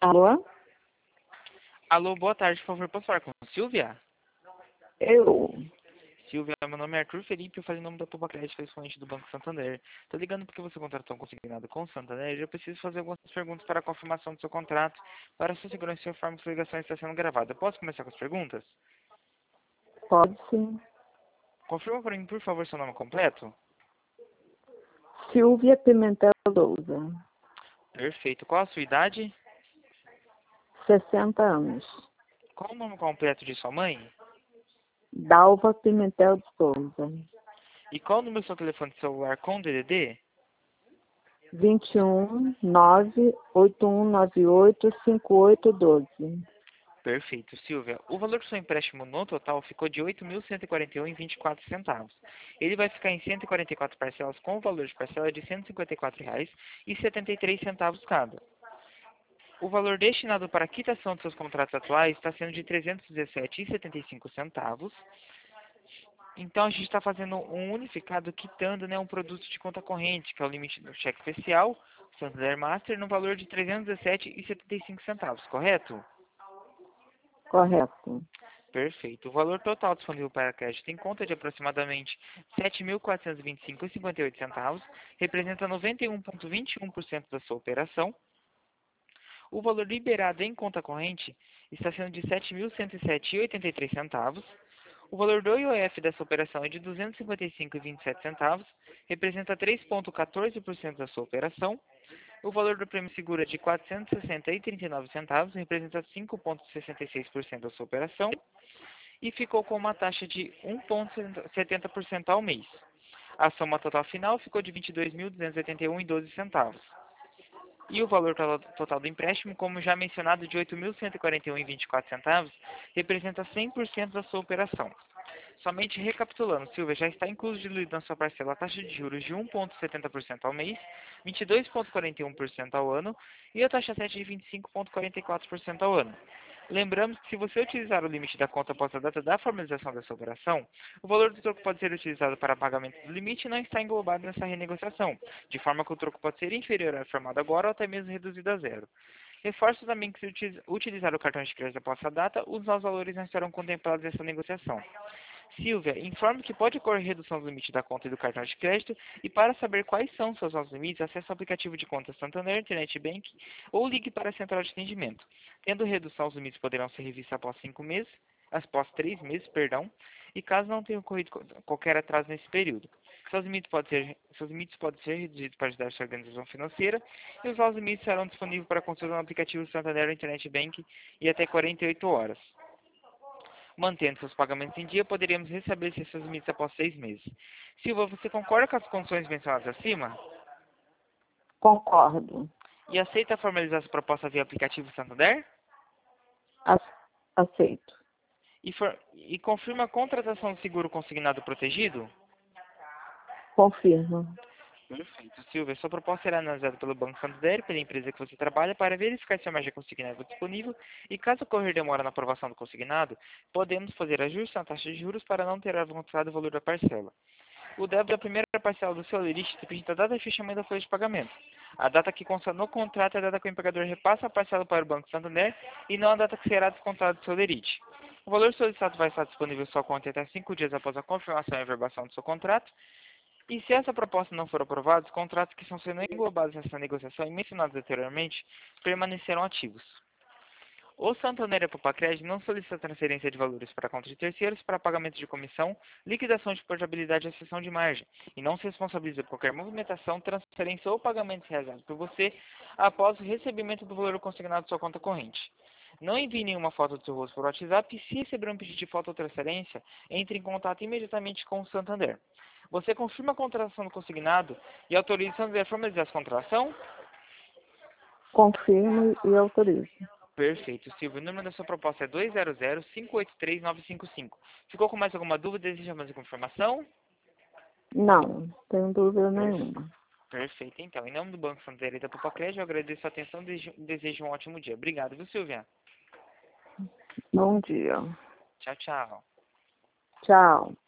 Alô? Alô, boa tarde, por favor, posso falar com a Silvia? Eu. Silvia, meu nome é Arthur Felipe, eu falei em nome da Tuba Crédito, expoente do Banco Santander. Tô ligando porque você contratou um consignado com o Santander e eu preciso fazer algumas perguntas para a confirmação do seu contrato. Para a sua segurança, eu informo que a ligação está sendo gravada. Posso começar com as perguntas? Pode sim. Confirma para mim, por favor, seu nome completo. Silvia Pimentel Souza. Perfeito. Qual a sua idade? 60 anos. Qual o nome completo de sua mãe? Dalva Pimentel de Souza. E qual o número do seu telefone celular com DDD? 21-98198-5812. Perfeito, Silvia. O valor do seu empréstimo no total ficou de R$ 8.141,24. Ele vai ficar em 144 parcelas com o valor de parcela de R$ 154,73 cada. O valor destinado para a quitação dos seus contratos atuais está sendo de R$ 317,75. Então a gente está fazendo um unificado quitando, né, um produto de conta corrente, que é o limite do cheque especial, Santander Master, no valor de R$ 317,75, correto? Correto. Perfeito. O valor total disponível para crédito em conta é de aproximadamente R$ 7.425,58, representa 91,21% da sua operação. O valor liberado em conta corrente está sendo de R$ 7.107,83. O valor do IOF dessa operação é de R$ 255,27, representa 3,14% da sua operação. O valor do prêmio seguro é de R$ 460,39, representa 5,66% da sua operação. E ficou com uma taxa de 1,70% ao mês. A soma total final ficou de R$ 22.281,12. E o valor total do empréstimo, como já mencionado, de R$ 8.141,24, representa 100% da sua operação. Somente recapitulando, Silvia, já está incluído na sua parcela a taxa de juros de 1,70% ao mês, 22,41% ao ano e a taxa 7 de 25,44% ao ano. Lembramos que se você utilizar o limite da conta após a data da formalização dessa operação, o valor do troco pode ser utilizado para pagamento do limite e não está englobado nessa renegociação, de forma que o troco pode ser inferior ao informado agora ou até mesmo reduzido a zero. Reforço também que se utilizar o cartão de crédito após a data, os novos valores não estarão contemplados nessa negociação. Silvia, informe que pode ocorrer redução do limite da conta e do cartão de crédito e para saber quais são seus novos limites, acesse o aplicativo de conta Santander, Internet Bank ou ligue para a central de atendimento. Tendo redução, os limites poderão ser revistos após 3 meses, e caso não tenha ocorrido qualquer atraso nesse período. Seus limites podem ser reduzidos para ajudar a sua organização financeira e os novos limites serão disponíveis para consulta no aplicativo Santander Internet Bank e até 48 horas. Mantendo seus pagamentos em dia, poderíamos restabelecer seus limites após 6 meses. Silva, você concorda com as condições mencionadas acima? Concordo. E aceita formalizar sua proposta via aplicativo Santander? Aceito. E confirma a contratação do seguro consignado protegido? Confirmo. Perfeito, Silvia. Sua proposta será analisada pelo Banco Santander, pela empresa que você trabalha, para verificar se a margem consignada é disponível e, caso ocorrer demora na aprovação do consignado, podemos fazer ajustes na taxa de juros para não ter avançado o valor da parcela. O débito da primeira parcela do seu lerite representa a data de fechamento da folha de pagamento. A data que consta no contrato é a data que o empregador repassa a parcela para o Banco Santander e não a data que será descontado do seu lerite. O valor solicitado vai estar disponível em sua conta até 5 dias após a confirmação e averbação do seu contrato. E se essa proposta não for aprovada, os contratos que estão sendo englobados nessa negociação e mencionados anteriormente permanecerão ativos. O Santander e a Popacred não solicita transferência de valores para a conta de terceiros para pagamento de comissão, liquidação de portabilidade e acessão de margem, e não se responsabiliza por qualquer movimentação, transferência ou pagamento realizado por você após o recebimento do valor consignado de sua conta corrente. Não envie nenhuma foto do seu rosto por WhatsApp e, se receber um pedido de foto ou transferência, entre em contato imediatamente com o Santander. Você confirma a contratação do consignado e autoriza o Santander a formalizar essa contratação? Confirmo e autorizo. Perfeito, Silvio. O número da sua proposta é 200-583-955. Ficou com mais alguma dúvida? Deseja mais alguma informação? Não, tenho dúvida nenhuma. Perfeito, então. Em nome do Banco Santander e da Popacred, eu agradeço a atenção e desejo um ótimo dia. Obrigado, viu, Silvia? Bom dia. Tchau, tchau. Tchau.